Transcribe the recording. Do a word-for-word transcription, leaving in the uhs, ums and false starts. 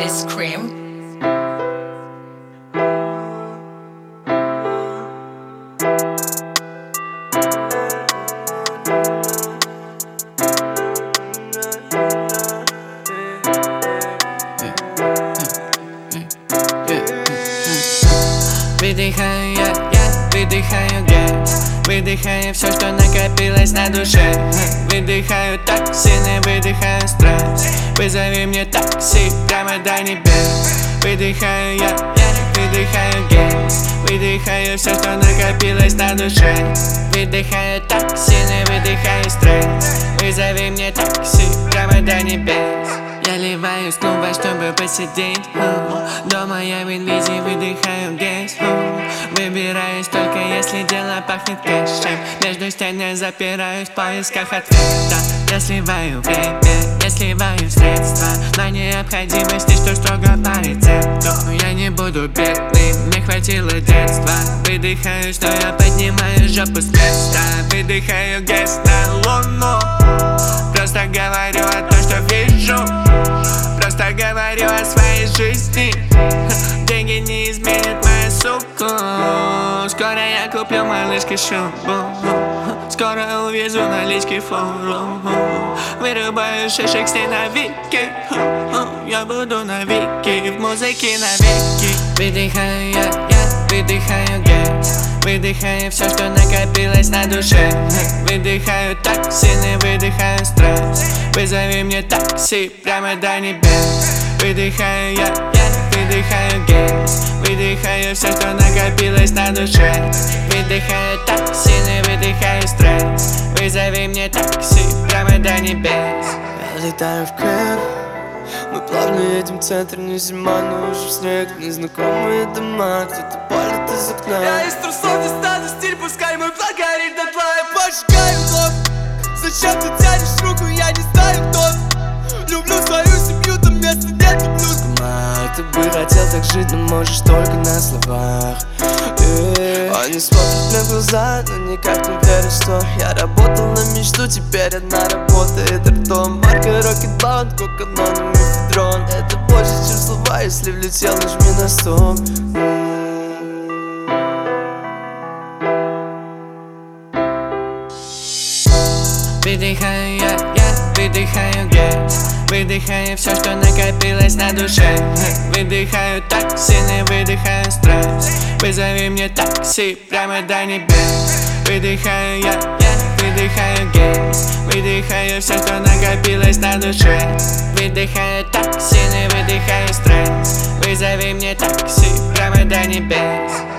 Ice Cream. Выдыхаю я, я выдыхаю газ. Выдыхаю все, что накопилось на душе. Выдыхаю так сильно, выдыхаю стресс. Вызови мне такси прямо до небес. Выдыхаю я, я выдыхаю газ. Выдыхаю все, что накопилось на душе. Выдыхаю так сильно, выдыхаю стресс. Вызови мне такси прямо до небес. Я ливаю с клуба, чтобы посидеть. uh. Дома я в инвизе выдыхаю газ. uh. Выбираюсь только если дело пахнет кэшем. Между стен запираюсь в поисках ответа. Я сливаю время, я сливаю средства на необходимости, что строго по рецепту. Я не буду бедным, мне хватило детства. Выдыхаю, что я поднимаю жопу с места. Выдыхаю газ на луну. Просто говорю о том, что вижу. Просто говорю о своей жизни. Деньги не изменят мою суку. Скоро я куплю малышке шубу. Скоро увезу налички фуру. Вырубаю шишек с ней навеки. Я буду навеки, в музыке навеки. Выдыхаю я, я выдыхаю газ. Выдыхаю все, что накопилось на душе. Выдыхаю так сильно, выдыхаю стресс. Вызови мне такси прямо до небес. Выдыхаю я, я выдыхаю газ. Выдыхаю все, что накопилось на душе. Выдыхаю так сильно, выдыхаю стресс. Вызови мне такси прямо до небес. Я летаю в Кэп. Мы плавно едем в центр, не зима, но уже снег. Незнакомые дома, кто-то палит из окна. Я из трусов не стану стиль, пускай мой флаг горит дотла. Я поджигаю вновь. Зачем ты тянешь руку, я не знаю кто. Люблю свою семью, там места нет, люблю. Ты бы хотел так жить, но можешь только на словах. И они смотрят мне в глаза, но никак не верят, что я работал на мечту, теперь одна работает ртом. Марка Rocketbound, коканоном и федрон. Это больше, чем слова, если влетел, нажми на стоп. Выдыхаю я, я выдыхаю газ. Выдыхаю все, что накопилось на душе. Выдыхаю так сильно, выдыхаю стресс. Вызови мне такси прямо до небес. Выдыхаю я, я выдыхаю газ. Выдыхаю все, что накопилось на душе. Выдыхаю так сильно, выдыхаю стресс. Вызови мне такси прямо до небес.